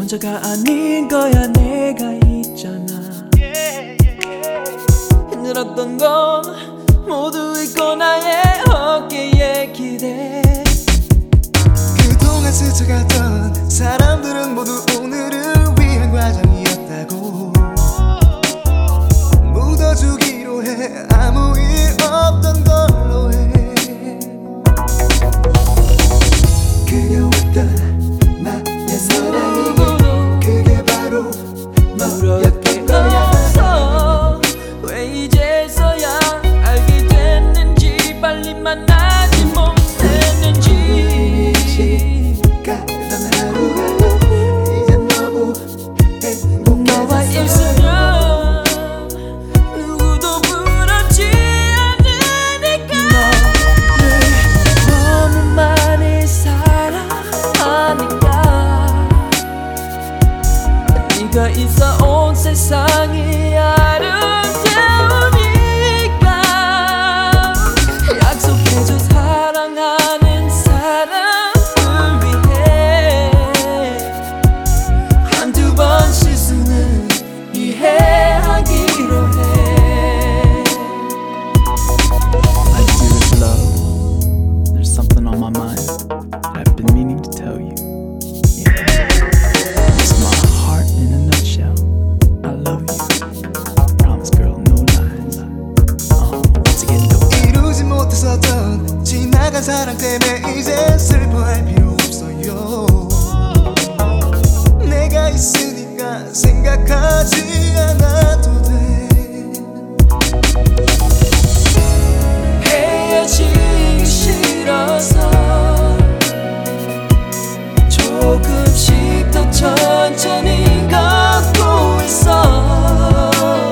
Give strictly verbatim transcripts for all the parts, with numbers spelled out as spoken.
혼자가 아닌 거야. 내가 있잖아. 힘들었던 건 모두 잊고 나의 어깨에 기대. 그동안 스쳐갔던 사람들은 모두 오늘을 위한 과정이었다고 묻어주기로 해. 아무 일 없던 걸로 해. 그려왔던 나의 사랑이 그게 바로 너였던 거야. 없어. 왜 이제서야 알게 됐는지, 빨리 만나지 못했는지. 가던 하루가 이제 너무 너와 행복해졌어. 있으면 누구도 부럽지 않으니까. 너를 너무 많이 사랑하니까. 네가 있어 온 세상이 아름다우니까. 약속해줘 사랑하는 사람을 위해 한두 번 실수는 이해하기로 해. My dearest love, there's something on my mind that I've been meaning to tell you. Yeah, it's my heart in a nutshell. I love you. Promise, girl, no lies. Uh, let's get into it. 이루지 못했었던 지나간 사랑 때문에 이제 슬퍼할 필요 없어요. 내가 있으니까 생각하지 않아도 돼. 헤어지기 싫어서 조금씩 더 천천히 걷고 있어.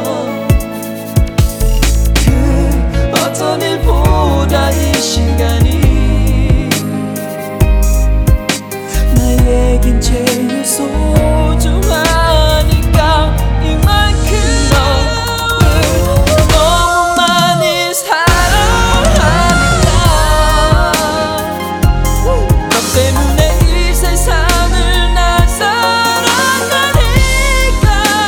그 어떤 일보다 이 시간이 나에겐 제일 소중하니까. 이만큼 너를 너무 많이 사랑하니까. 너 때문에 이 세상을 난 사랑하니까.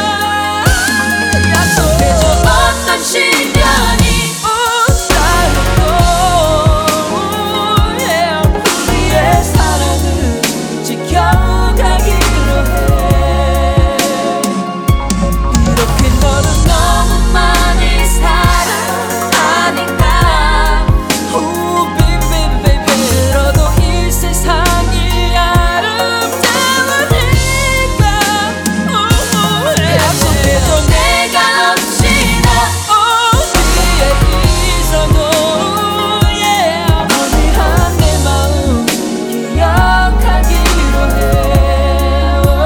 약속해줘 어떤 시련이 오더라도 우리의 사랑을 지켜가기로 해. 이렇게 너를 너무 많이 사랑하니까. Oh baby baby. 힘들어도 이 세상이 아름다우니까. 약속해줘 내가 혹시나 어디에 있어도 어디한 내 마음 기억하기로 해.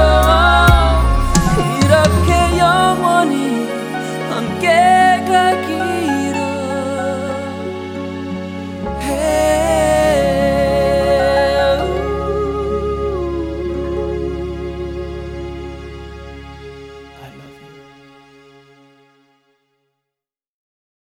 이렇게 영원히 함께 가기